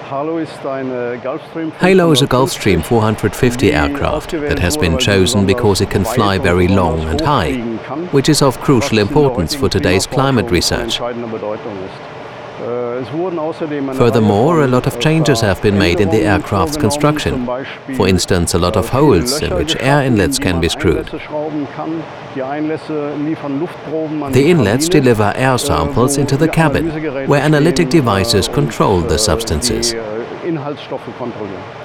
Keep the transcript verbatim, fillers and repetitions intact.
Halo is a Gulfstream four hundred fifty aircraft that has been chosen because it can fly very long and high, which is of crucial importance for today's climate research. Furthermore, a lot of changes have been made in the aircraft's construction. For instance, a lot of holes in which air inlets can be screwed. The inlets deliver air samples into the cabin, where analytic devices control the substances.